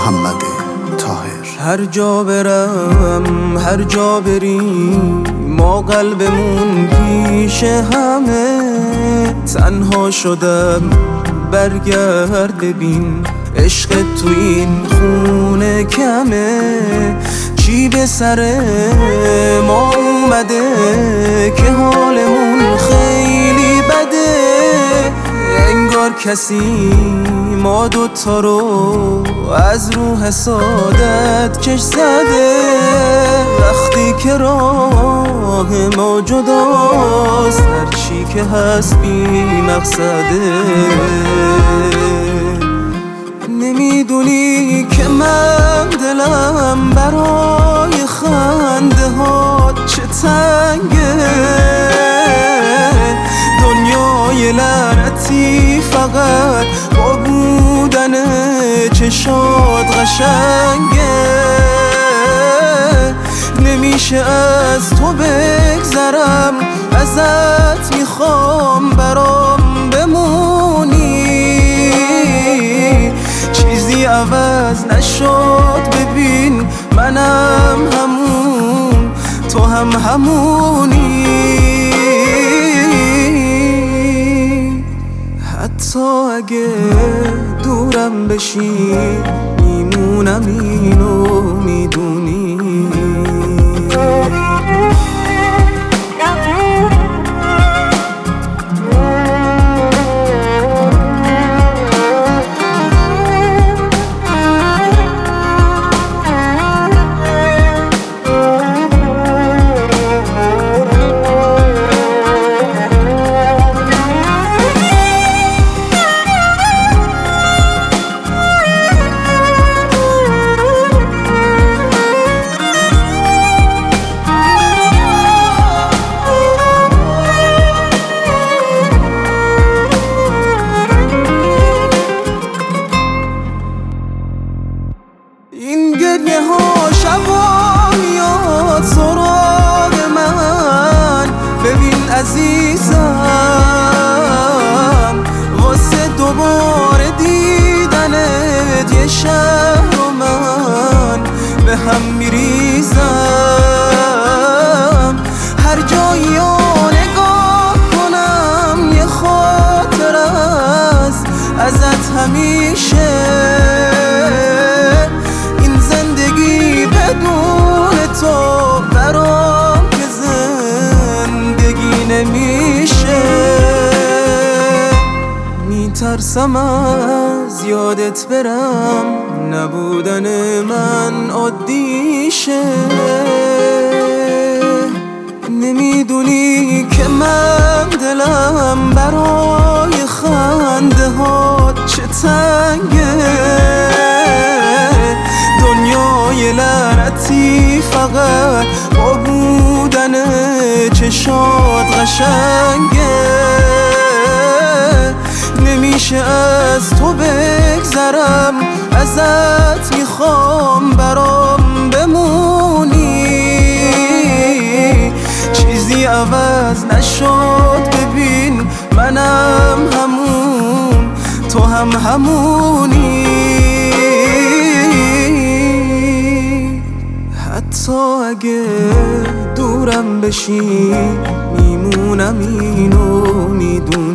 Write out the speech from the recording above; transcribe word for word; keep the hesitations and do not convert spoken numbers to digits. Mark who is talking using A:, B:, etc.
A: محمد طاهر.
B: هر جا برم هر جا بریم ما قلبمون پیش همه، تنها شدم برگرد ببین عشق تو این خونه کمه. چی به سر ما اومده که حالمون خیلی بده، انگار کسی ما دوتا رو از رو حسادت کش زده. وقتی که راه ما جداست هرچی که هست بی مقصده. نمیدونی که من دلم برای خنده ها چه تنگه، دنیای لعنتی فقط با بودن چشات قشنگه. نمیشه از تو بگذرم، ازت میخوام برام بمونی. چیزی عوض نشد ببین منم همون تو هم همونی. حتی اگه دورم بشی میمونم اینو میدونی. این گریه ها شبا میاد سراغ من، ببین عزیزم واسه دوباره دیدنت یه شهر و من به هم میریزم. هر جایی ها نگاه کنم یه خاطر است ازت همیشه. بدون تو برام که زندگی نمیشه. میترسم از یادت برم نبودن من عادیشه. نمیدونی که من دلم برای خنده ها چه تنگه، دنیای لعنتی فقط با بودن چشات قشنگه. نمیشه از تو بگذرم، ازت میخوام برام بمونی. چیزی عوض نشد ببین منم همون تو هم همونی. حتی اگه دورم بشی میمونم اینو میدونی.